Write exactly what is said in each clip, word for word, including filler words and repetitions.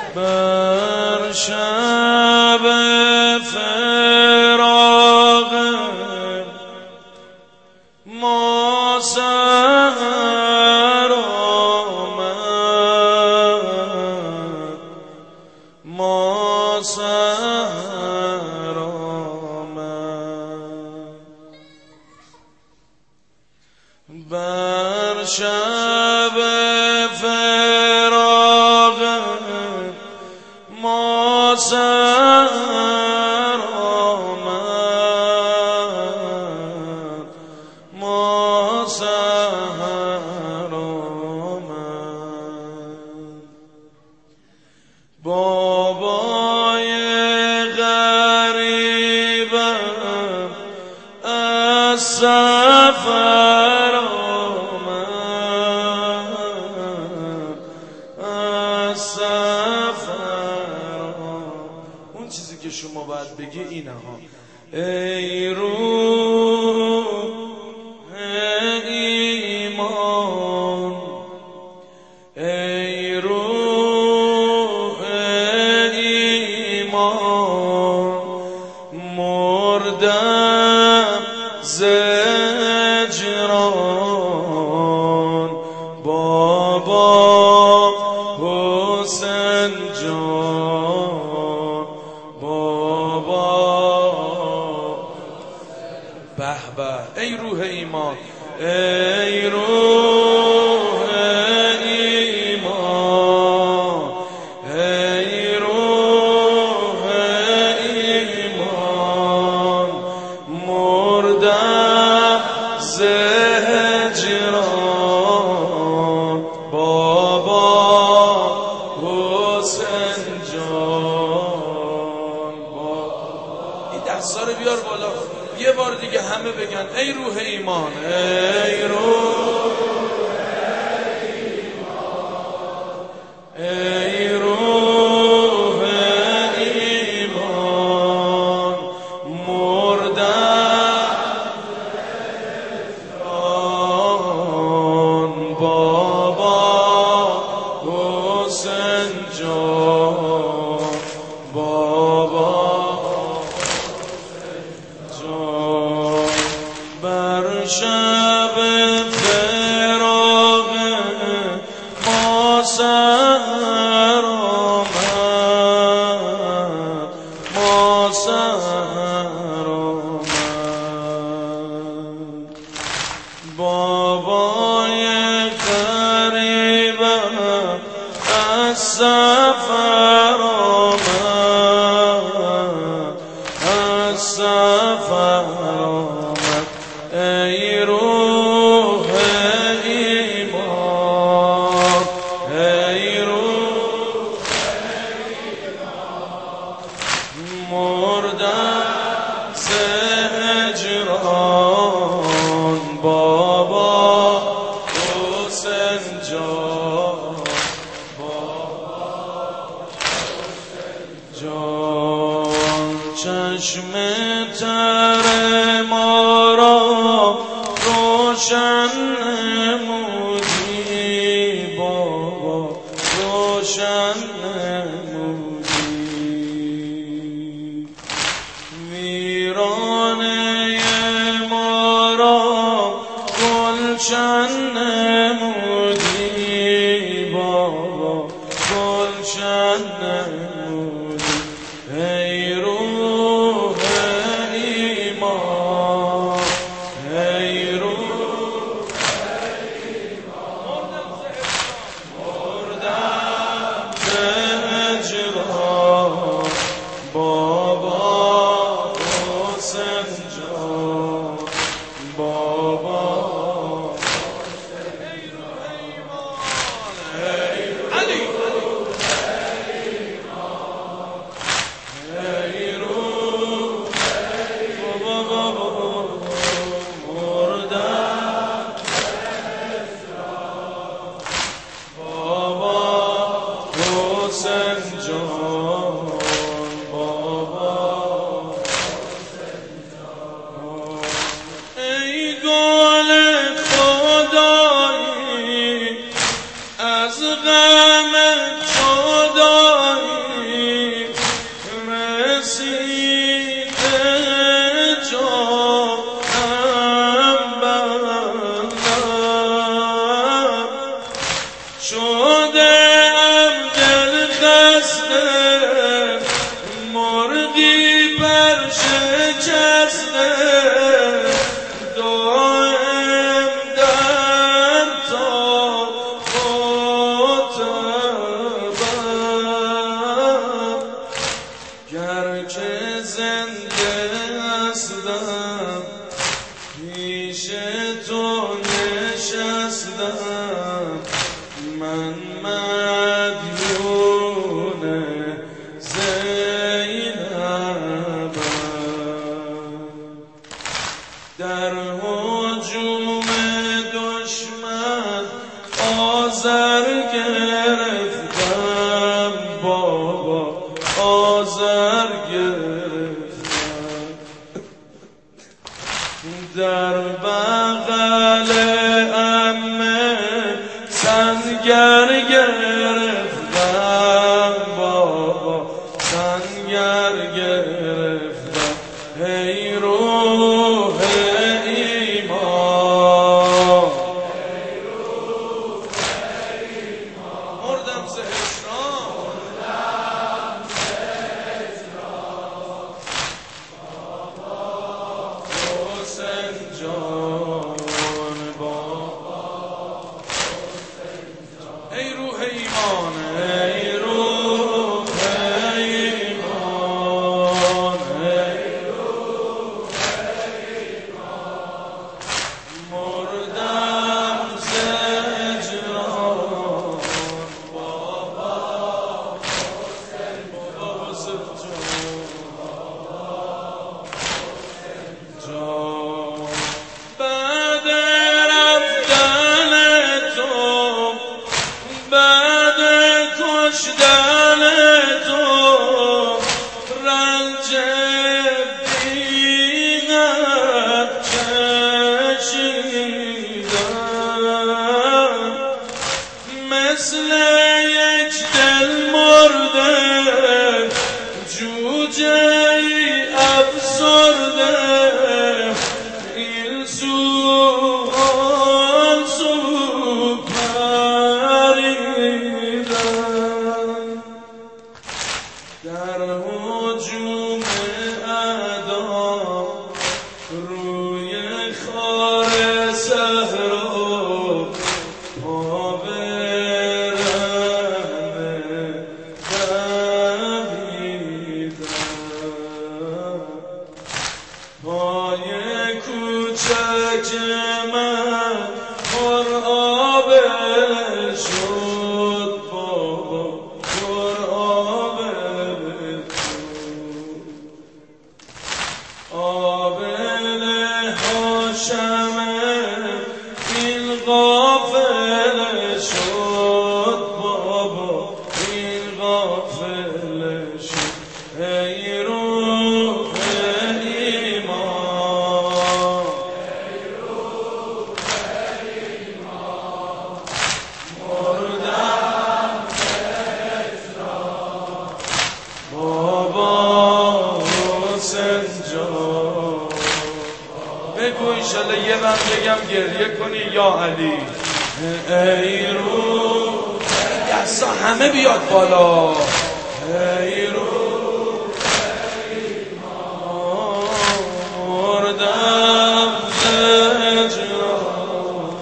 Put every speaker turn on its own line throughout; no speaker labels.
بر شب فراق ما سحر آمد، ما سحر آمد. بر شب فراق ما سحر آمد، ما سحر آمد. بابای غریبم از سفر آمد، از سفر آمد. اون چیزی که شما باید بگی اینه ها: ای روح ایمان، ای روح ایمان، مردم ز هجران. بابا حسین جان، بابا به به. ای روح ایمان، ای روح ایمان، ای روح ایمان، مردم ز هجران. بابا حسین جان، بابا. این دستا رو بیار بالا یه بار دیگه همه بگن ای روح ایمان، ای روح ایمان، ای روح ایمان، مردم جان. بابا حسین جان، بابا جان. بر شب فراق ما سحر آمد، ما سحر آمد. بابای غریبم از سفر آمد، از سفر آمد. ای روح ایمان، ای روح ایمان، مردم ز هجران. بابا حسین جان، بابا حسین جان. چشم تر ما را روشن نمودی، بابا روشن نمودی. ویرانه ما را گلشن نمودی، بابا گلشن نمودی. ای روح ایمان، ای روح ایمان، مردم ز هجران. بابا حسین جان، بابا حسین جان. ای علی، ای روح بابا مردم بابا حسین جان، بابا حسین جان. ای گل خدایی از غم جدایی ام دل خسته مرغی پر شکسته دائم در تاب خاطبم گرچه زنده هستم پیش تو نشستم من مدیون زینبم در هجوم دشمن آذر گرفتم بابا آذر گرفتم در بغل عمه سنگر گرفتم بابا سنگر گرفتم ای روح ایمان مردم ز هجران حسین جان بابا ای روح ایمان ای روح ایمان ای روح ایمان مردم ز هجران بابا حسین بابا حسین جان بعد رفتن تو بعد کشتن تو رنج بینت چشیدم مثل یک دل مرده جوجه افسرده این سو آن سو پریدم در هجوم اعدا روی خار صحرا پا به رهن دویدم پای کوچک من پر آبله شد بابا پر آبله شد آبله هاشمه این غافله شد بابا این غافله شد ای روح ایمان مردم بابا حسین جان بگو ایشالا یه من بگم گریه کنی یا علی ای روح دستا همه بیاد بالا ای روح ایمان مردم ز هجران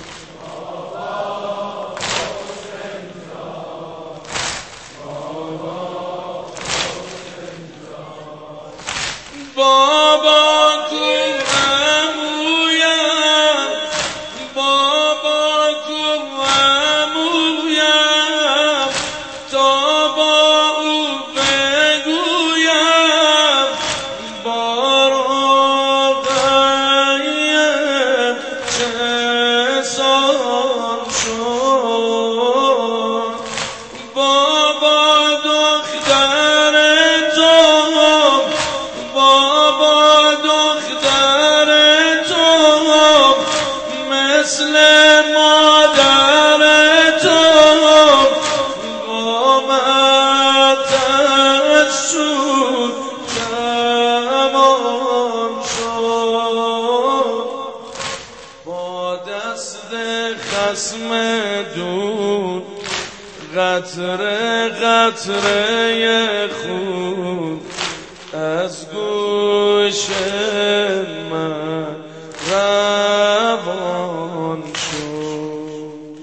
بابا کو عمویم بابا کو عمویم تا با او به قطره قطره خون از گوش من روان شد،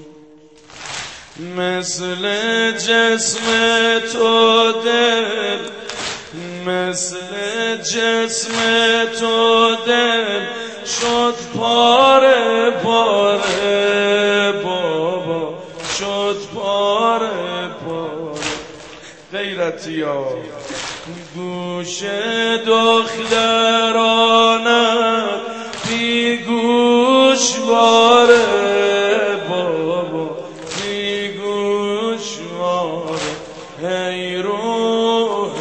مثل جسم تو دل، مثل جسم تو دل شد پاره پاره بابا، شد پاره پاره. غیرتی ها گوش دخترانم بی گوشواره بابا، بی گوشواره. ای روح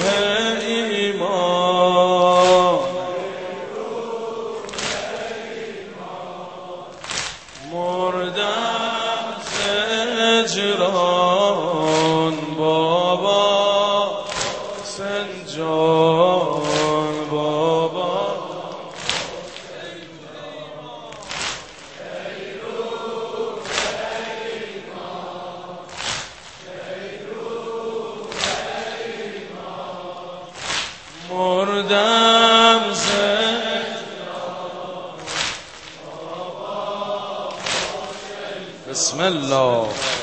ایمان، مردم ز هجران بابا، سنجان بابا. مردم ز بسم الله.